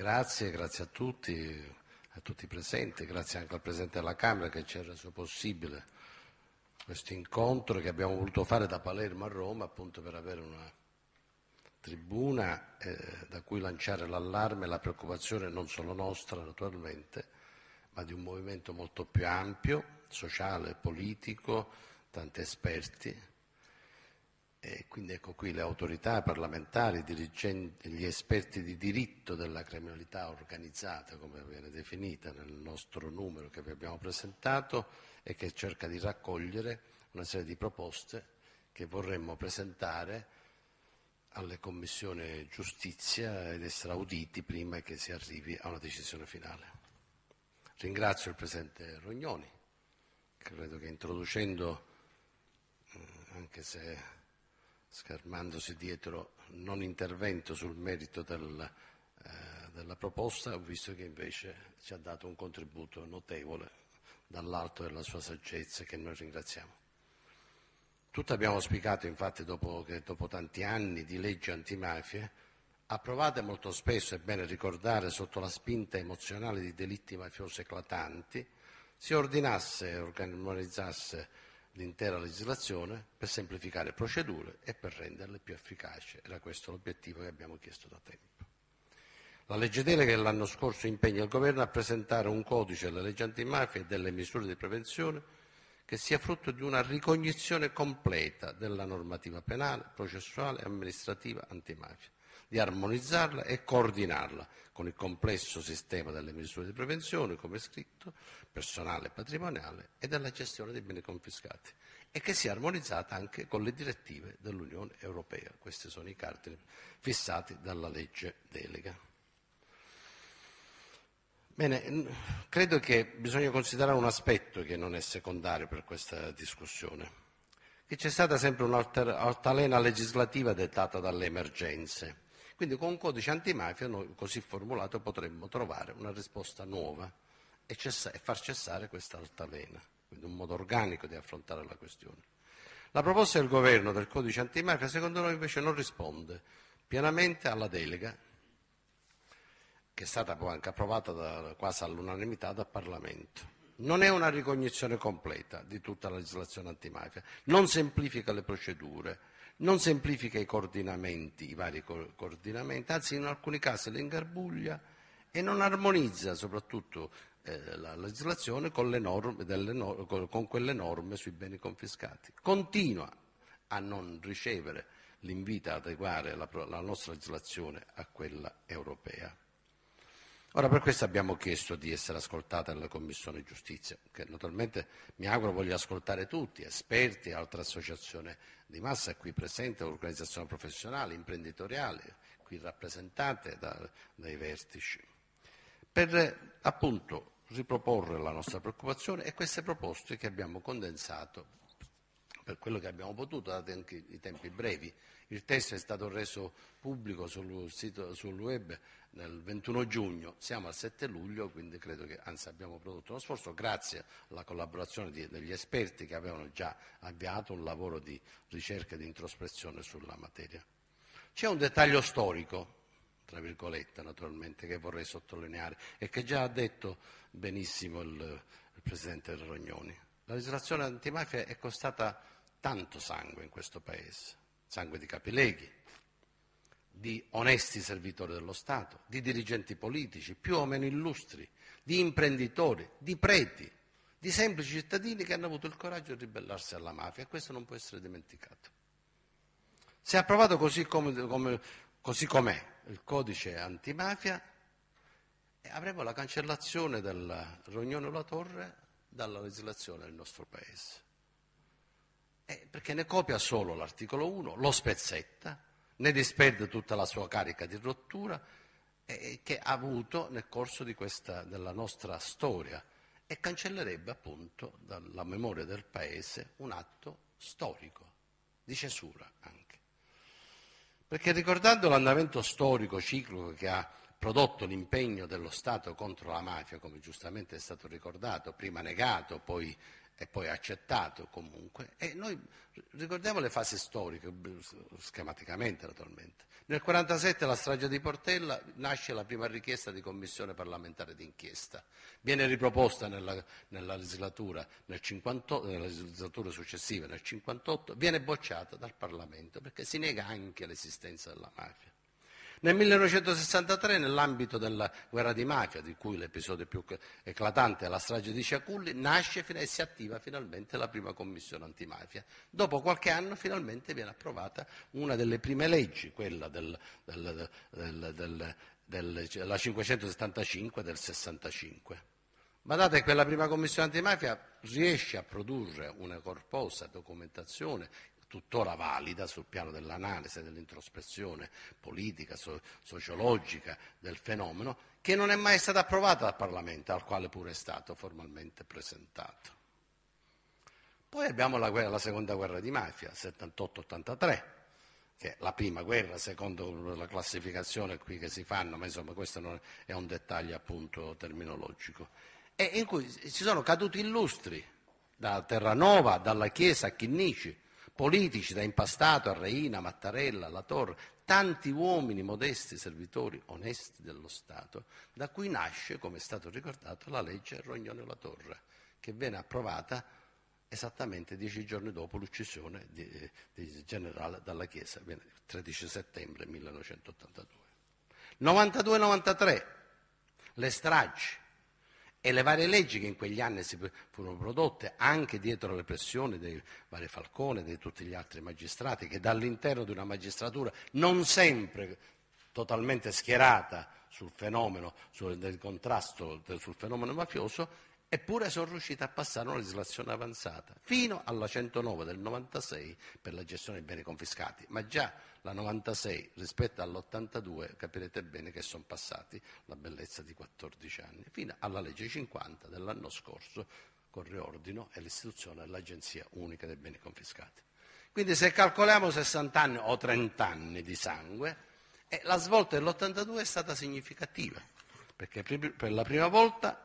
Grazie a tutti i presenti, grazie anche al Presidente della Camera che ci ha reso possibile questo incontro che abbiamo voluto fare da Palermo a Roma appunto per avere una tribuna da cui lanciare l'allarme e la preoccupazione non solo nostra naturalmente, ma di un movimento molto più ampio, sociale, politico, tanti esperti. E quindi ecco qui le autorità parlamentari, i dirigenti, gli esperti di diritto della criminalità organizzata, come viene definita nel nostro numero che vi abbiamo presentato e che cerca di raccogliere una serie di proposte che vorremmo presentare alle commissioni giustizia ed essere auditi prima che si arrivi a una decisione finale. Ringrazio il Presidente Rognoni, che credo che introducendo, anche se schermandosi dietro non intervento sul merito della proposta, ho visto che invece ci ha dato un contributo notevole dall'alto della sua saggezza, che noi ringraziamo. Tutti abbiamo auspicato, infatti, dopo tanti anni di leggi antimafie, approvate molto spesso, è bene ricordare, sotto la spinta emozionale di delitti mafiosi eclatanti, si ordinasse e organizzasse l'intera legislazione per semplificare procedure e per renderle più efficaci. Era questo l'obiettivo che abbiamo chiesto da tempo. La legge delega dell'anno scorso impegna il Governo a presentare un codice delle leggi antimafia e delle misure di prevenzione che sia frutto di una ricognizione completa della normativa penale, processuale e amministrativa antimafia, di armonizzarla e coordinarla con il complesso sistema delle misure di prevenzione, come è scritto, personale e patrimoniale, e della gestione dei beni confiscati, e che sia armonizzata anche con le direttive dell'Unione Europea. Questi sono i cardini fissati dalla legge delega. Bene, credo che bisogna considerare un aspetto che non è secondario per questa discussione, che c'è stata sempre un'altalena legislativa dettata dalle emergenze. Quindi con un codice antimafia noi, così formulato, potremmo trovare una risposta nuova e far cessare questa altalena, quindi un modo organico di affrontare la questione. La proposta del Governo del codice antimafia, secondo noi, invece non risponde pienamente alla delega, che è stata poi anche approvata quasi all'unanimità dal Parlamento. Non è una ricognizione completa di tutta la legislazione antimafia, non semplifica le procedure, non semplifica i coordinamenti, i vari coordinamenti, anzi in alcuni casi le ingarbuglia e non armonizza soprattutto la legislazione con quelle norme sui beni confiscati. Continua a non ricevere l'invito ad adeguare la nostra legislazione a quella europea. Ora, per questo abbiamo chiesto di essere ascoltati dalla Commissione Giustizia, che naturalmente mi auguro voglia ascoltare tutti, esperti, altre associazioni di massa qui presenti, organizzazioni professionali, imprenditoriali, qui rappresentate dai vertici, per appunto riproporre la nostra preoccupazione e queste proposte che abbiamo condensato per quello che abbiamo potuto, dati anche i tempi brevi. Il testo è stato reso pubblico sul web nel 21 giugno, siamo al 7 luglio, quindi credo che, anzi, abbiamo prodotto uno sforzo grazie alla collaborazione degli esperti che avevano già avviato un lavoro di ricerca e di introspezione sulla materia. C'è un dettaglio storico, tra virgolette naturalmente, che vorrei sottolineare e che già ha detto benissimo il Presidente Rognoni. La legislazione antimafia è costata tanto sangue in questo Paese, sangue di capileghi, di onesti servitori dello Stato, di dirigenti politici più o meno illustri, di imprenditori, di preti, di semplici cittadini che hanno avuto il coraggio di ribellarsi alla mafia, e questo non può essere dimenticato. Se approvato così com'è il codice antimafia, avremo la cancellazione della Rognoni La Torre dalla legislazione del nostro Paese. Perché ne copia solo l'articolo 1, lo spezzetta, ne disperde tutta la sua carica di rottura che ha avuto nel corso della nostra storia e cancellerebbe appunto dalla memoria del Paese un atto storico, di cesura anche. Perché ricordando l'andamento storico, ciclico che ha prodotto l'impegno dello Stato contro la mafia, come giustamente è stato ricordato, prima negato, poi e poi accettato comunque. E noi ricordiamo le fasi storiche, schematicamente naturalmente. Nel 1947 la strage di Portella, nasce la prima richiesta di commissione parlamentare d'inchiesta. Viene riproposta nella legislatura, nella legislatura successiva, nel 1958, viene bocciata dal Parlamento perché si nega anche l'esistenza della mafia. Nel 1963, nell'ambito della guerra di mafia, di cui l'episodio più eclatante è la strage di Ciaculli, nasce e si attiva finalmente la prima commissione antimafia. Dopo qualche anno finalmente viene approvata una delle prime leggi, quella la 575 del 65. Badate che quella prima commissione antimafia riesce a produrre una corposa documentazione tuttora valida sul piano dell'analisi, dell'introspezione politica, sociologica del fenomeno, che non è mai stata approvata dal Parlamento, al quale pure è stato formalmente presentato. Poi abbiamo la seconda guerra di mafia, 78-83, che è la prima guerra secondo la classificazione qui che si fanno, ma insomma questo non è un dettaglio appunto terminologico, e in cui ci sono caduti illustri, da Terranova, dalla Chiesa a Chinnici, politici da Impastato a Reina, Mattarella, La Torre, tanti uomini modesti, servitori onesti dello Stato, da cui nasce, come è stato ricordato, la legge Rognoni-La Torre, che viene approvata esattamente 10 giorni dopo l'uccisione di generale Dalla Chiesa, il 13 settembre 1982. 92-93, le stragi e le varie leggi che in quegli anni furono prodotte anche dietro le pressioni dei vari Falcone e di tutti gli altri magistrati, che dall'interno di una magistratura non sempre totalmente schierata sul fenomeno, del contrasto sul fenomeno mafioso, eppure sono riusciti a passare una legislazione avanzata, fino alla 109 del 96 per la gestione dei beni confiscati, ma già la 96 rispetto all'82 capirete bene che sono passati la bellezza di 14 anni, fino alla legge 50 dell'anno scorso, con riordino e l'istituzione dell'Agenzia Unica dei Beni Confiscati. Quindi se calcoliamo 60 anni o 30 anni di sangue, la svolta dell'82 è stata significativa, perché per la prima volta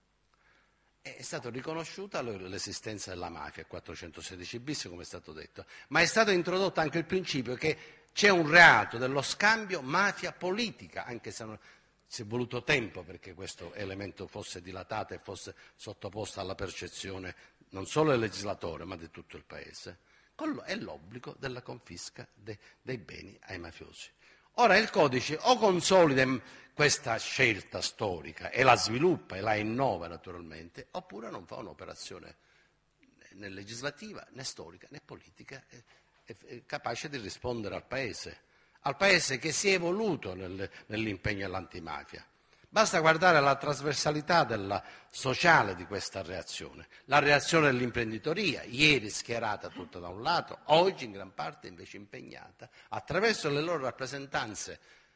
è stata riconosciuta l'esistenza della mafia, 416 bis, come è stato detto, ma è stato introdotto anche il principio che c'è un reato dello scambio mafia politica, anche se ci è voluto tempo perché questo elemento fosse dilatato e fosse sottoposto alla percezione non solo del legislatore, ma di tutto il Paese. È l'obbligo della confisca dei beni ai mafiosi. Ora il codice o consolida questa scelta storica e la sviluppa e la innova naturalmente, oppure non fa un'operazione né legislativa, né storica, né politica capace di rispondere al Paese che si è evoluto nell'impegno all'antimafia. Basta guardare la trasversalità sociale di questa reazione, la reazione dell'imprenditoria, ieri schierata tutta da un lato, oggi in gran parte invece impegnata attraverso le loro rappresentanze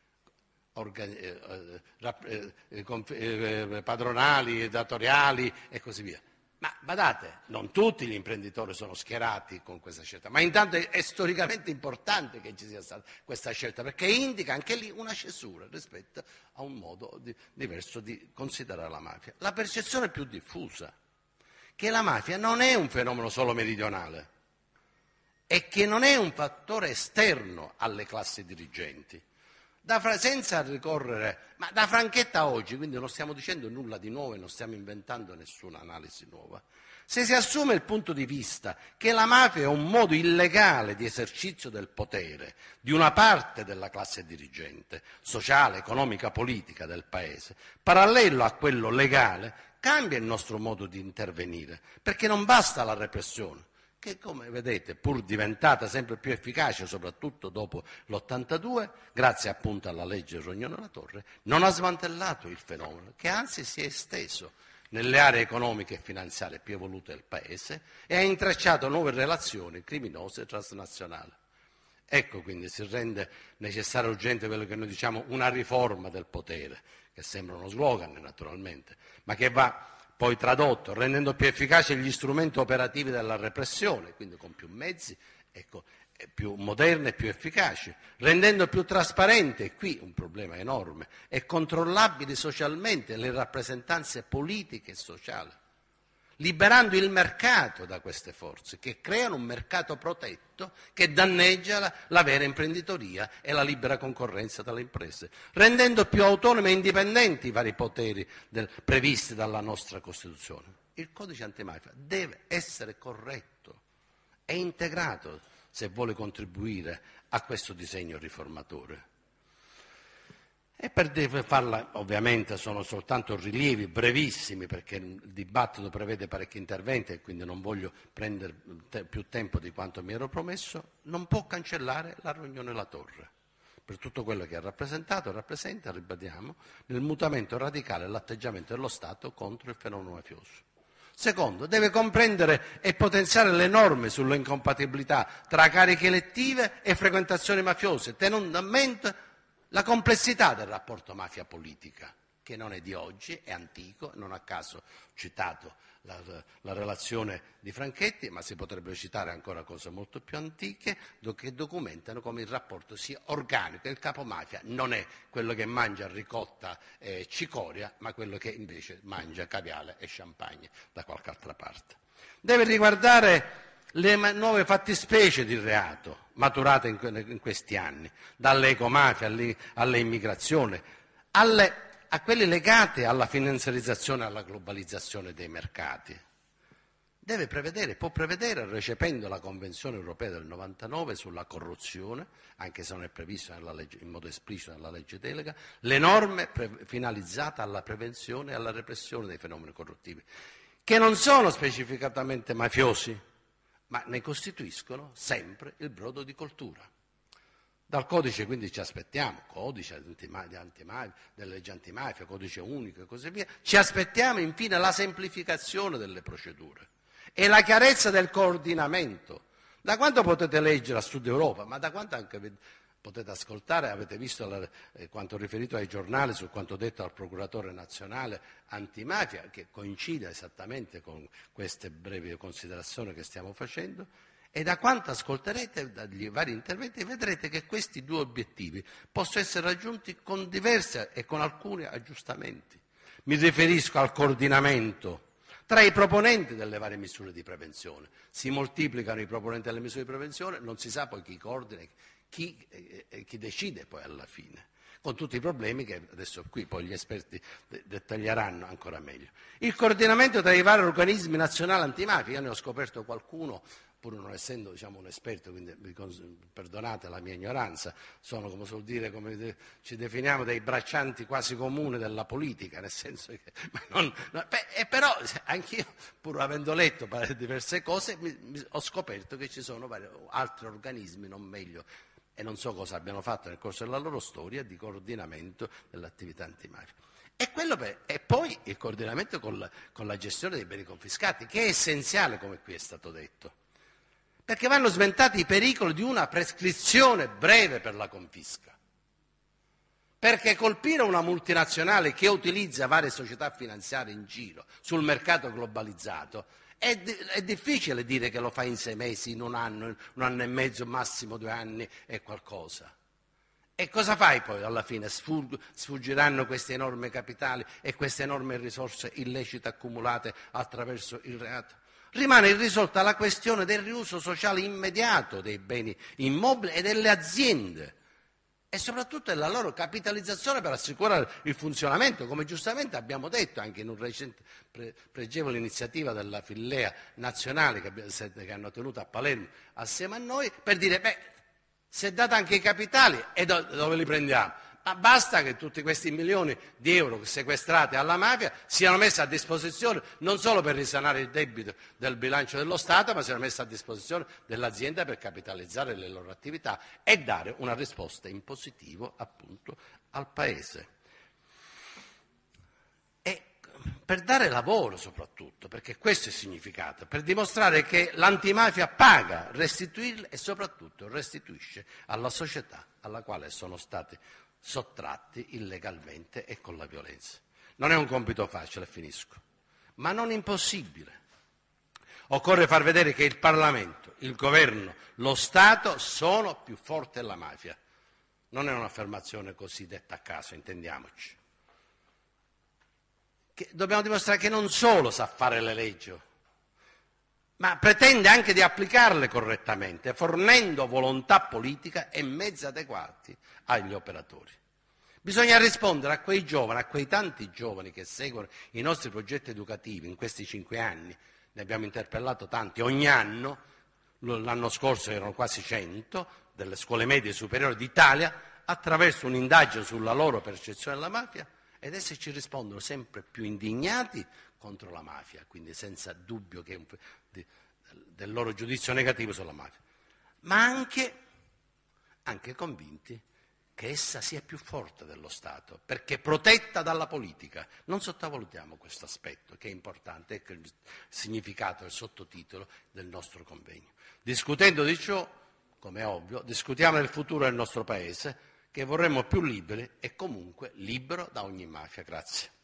padronali, datoriali e così via. Ma badate, non tutti gli imprenditori sono schierati con questa scelta, ma intanto è storicamente importante che ci sia stata questa scelta, perché indica anche lì una cesura rispetto a un modo diverso di considerare la mafia. La percezione più diffusa, che la mafia non è un fenomeno solo meridionale e che non è un fattore esterno alle classi dirigenti. Senza ricorrere, ma da Franchetta a oggi, quindi non stiamo dicendo nulla di nuovo e non stiamo inventando nessuna analisi nuova, se si assume il punto di vista che la mafia è un modo illegale di esercizio del potere di una parte della classe dirigente, sociale, economica, politica del Paese, parallelo a quello legale, cambia il nostro modo di intervenire, perché non basta la repressione, che come vedete, pur diventata sempre più efficace, soprattutto dopo l'82, grazie appunto alla legge Rognoni-La Torre, non ha smantellato il fenomeno, che anzi si è esteso nelle aree economiche e finanziarie più evolute del Paese e ha intrecciato nuove relazioni criminose e transnazionali. Ecco quindi si rende necessario e urgente quello che noi diciamo una riforma del potere, che sembra uno slogan naturalmente, ma che va poi tradotto, rendendo più efficaci gli strumenti operativi della repressione, quindi con più mezzi, più moderni e più efficaci, rendendo più trasparente, e qui un problema enorme, e controllabili socialmente le rappresentanze politiche e sociali. liberando il mercato da queste forze che creano un mercato protetto che danneggia la vera imprenditoria e la libera concorrenza dalle imprese, rendendo più autonomi e indipendenti i vari poteri previsti dalla nostra Costituzione. Il codice antimafia deve essere corretto e integrato se vuole contribuire a questo disegno riformatore. E per farla, ovviamente, sono soltanto rilievi brevissimi, perché il dibattito prevede parecchi interventi e quindi non voglio prendere più tempo di quanto mi ero promesso, non può cancellare la riunione La Torre, per tutto quello che ha rappresentato e rappresenta, ribadiamo, nel mutamento radicale dell'atteggiamento dello Stato contro il fenomeno mafioso. Secondo, deve comprendere e potenziare le norme sull'incompatibilità tra cariche elettive e frequentazioni mafiose, tenendo a mente la complessità del rapporto mafia-politica, che non è di oggi, è antico, non a caso ho citato la relazione di Franchetti, ma si potrebbero citare ancora cose molto più antiche che documentano come il rapporto sia organico. Il capomafia non è quello che mangia ricotta e cicoria, ma quello che invece mangia caviale e champagne da qualche altra parte. Deve riguardare le nuove fattispecie di reato maturate in questi anni, dalle ecomafie alle immigrazioni, a quelle legate alla finanziarizzazione e alla globalizzazione dei mercati. Può prevedere, recependo la Convenzione europea del 99 sulla corruzione, anche se non è previsto in modo esplicito nella legge delega, le norme finalizzate alla prevenzione e alla repressione dei fenomeni corruttivi, che non sono specificatamente mafiosi, ma ne costituiscono sempre il brodo di coltura. Dal codice quindi ci aspettiamo, codice antimafia, delle leggi antimafia, codice unico e così via, ci aspettiamo infine la semplificazione delle procedure e la chiarezza del coordinamento. Da quanto potete leggere a Sud Europa, ma da quanto anche potete ascoltare, avete visto quanto riferito ai giornali su quanto detto dal procuratore nazionale antimafia, che coincide esattamente con queste brevi considerazioni che stiamo facendo, e da quanto ascolterete dagli vari interventi vedrete che questi due obiettivi possono essere raggiunti con diversi e con alcuni aggiustamenti. Mi riferisco al coordinamento tra i proponenti delle varie misure di prevenzione. Si moltiplicano i proponenti delle misure di prevenzione, non si sa poi chi coordina, chi decide poi alla fine, con tutti i problemi che adesso qui poi gli esperti dettaglieranno ancora meglio. Il coordinamento tra i vari organismi nazionali antimafia, io ne ho scoperto qualcuno, pur non essendo un esperto, quindi perdonate la mia ignoranza, sono, come suol dire, come ci definiamo, dei braccianti quasi comuni della politica, nel senso che però anch'io, pur avendo letto diverse cose, ho scoperto che ci sono altri organismi non meglio e non so cosa abbiano fatto nel corso della loro storia di coordinamento dell'attività antimafia. E poi il coordinamento con la gestione dei beni confiscati, che è essenziale, come qui è stato detto, perché vanno sventati i pericoli di una prescrizione breve per la confisca. Perché colpire una multinazionale che utilizza varie società finanziarie in giro sul mercato globalizzato è difficile dire che lo fa in 6 mesi, in un anno e mezzo, massimo 2 anni e qualcosa. E cosa fai poi alla fine? Sfuggiranno questi enormi capitali e queste enormi risorse illecite accumulate attraverso il reato? Rimane irrisolta la questione del riuso sociale immediato dei beni immobili e delle aziende e soprattutto della loro capitalizzazione per assicurare il funzionamento, come giustamente abbiamo detto anche in una recente pregevole iniziativa della Fillea nazionale che hanno tenuto a Palermo assieme a noi, per dire, se date anche i capitali, e dove li prendiamo? Ma basta che tutti questi milioni di euro sequestrati alla mafia siano messi a disposizione non solo per risanare il debito del bilancio dello Stato, ma siano messi a disposizione dell'azienda per capitalizzare le loro attività e dare una risposta in positivo appunto al Paese. E per dare lavoro soprattutto, perché questo è il significato, per dimostrare che l'antimafia paga, restituirle e soprattutto restituisce alla società alla quale sono stati sottratti illegalmente e con la violenza. Non è un compito facile, finisco, ma non impossibile. Occorre far vedere che il Parlamento, il Governo, lo Stato sono più forti della mafia. Non è un'affermazione così detta a caso, intendiamoci. che dobbiamo dimostrare che non solo sa fare le leggi, ma pretende anche di applicarle correttamente, fornendo volontà politica e mezzi adeguati agli operatori. Bisogna rispondere a quei giovani, a quei tanti giovani che seguono i nostri progetti educativi in questi 5 anni, ne abbiamo interpellato tanti ogni anno, l'anno scorso erano quasi 100, delle scuole medie superiori d'Italia, attraverso un'indagine sulla loro percezione della mafia, ed essi ci rispondono sempre più indignati contro la mafia, quindi senza dubbio del loro giudizio negativo sulla mafia, ma anche convinti che essa sia più forte dello Stato, perché protetta dalla politica. Non sottovalutiamo questo aspetto, che è importante, ecco il significato, il sottotitolo del nostro convegno. Discutendo di ciò, come è ovvio, discutiamo del futuro del nostro Paese, che vorremmo più liberi e comunque libero da ogni mafia. Grazie.